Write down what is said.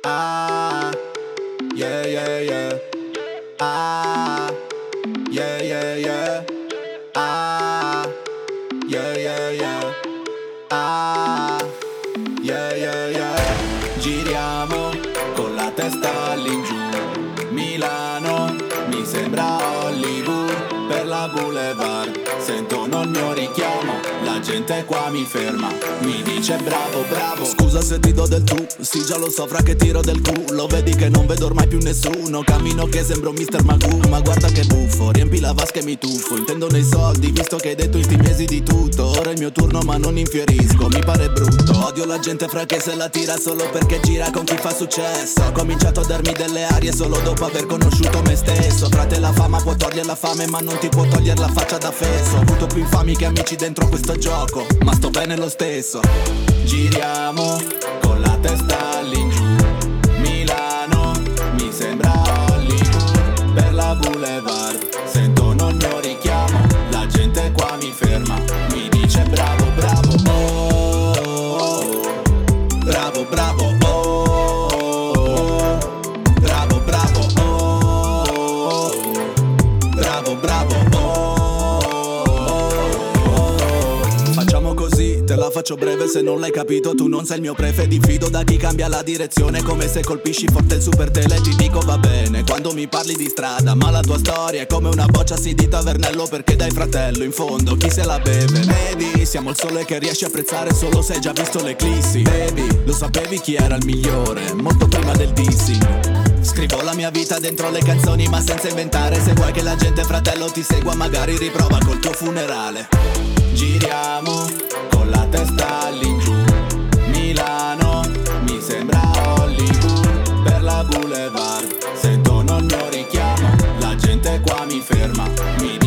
Ah, yeah, yeah, yeah. Ah, yeah, yeah, yeah. Ah, yeah, yeah, yeah. Ah, yeah, yeah, yeah. Giriamo con la testa all'ingiù. Milano mi sembra Hollywood. Per la boulevard sentono il mio richiamo. La gente qua mi ferma, mi dice bravo, bravo. Scusa se ti do del tu, sì già lo so fra che tiro del culo. Vedi che non vedo ormai più nessuno, cammino che sembro Mr. Magoo. Ma guarda che buffo, riempi la vasca e mi tuffo. Intendo nei soldi, visto che hai detto in sti mesi di tutto. Ora è il mio turno ma non infierisco, mi pare brutto. Odio la gente fra che se la tira solo perché gira con chi fa successo. Ho cominciato a darmi delle arie solo dopo aver conosciuto me stesso. Frate, la fama può togliere la fame ma non ti può togliere la faccia da fesso. Ho avuto più infami che amici dentro questo gioco, ma sto bene lo stesso. Giriamo con la testa all'ingiù. Milano mi sembra Hollywood. Per la boulevard sentono il mio richiamo. La gente qua mi ferma, mi dice bravo, bravo. Oh, oh, oh. Bravo, bravo. Oh, oh, oh. Bravo, bravo. Oh, oh, oh. Bravo, bravo. Facciamo così, te la faccio breve se non l'hai capito. Tu non sei il mio prefe, diffido da chi cambia la direzione. Come se colpisci forte il super tele, ti dico va bene quando mi parli di strada. Ma la tua storia è come una boccia sì di tavernello. Perché dai fratello, in fondo chi se la beve? Vedi, siamo il sole che riesci a apprezzare solo se hai già visto l'eclissi. Baby, lo sapevi chi era il migliore, molto prima del dissing. Scrivo la mia vita dentro le canzoni ma senza inventare. Se vuoi che la gente fratello ti segua magari riprova col tuo funerale. Giriamo con la testa all'ingiù. Milano mi sembra Hollywood. Per la boulevard sentono il mio richiamo. La gente qua mi ferma, mi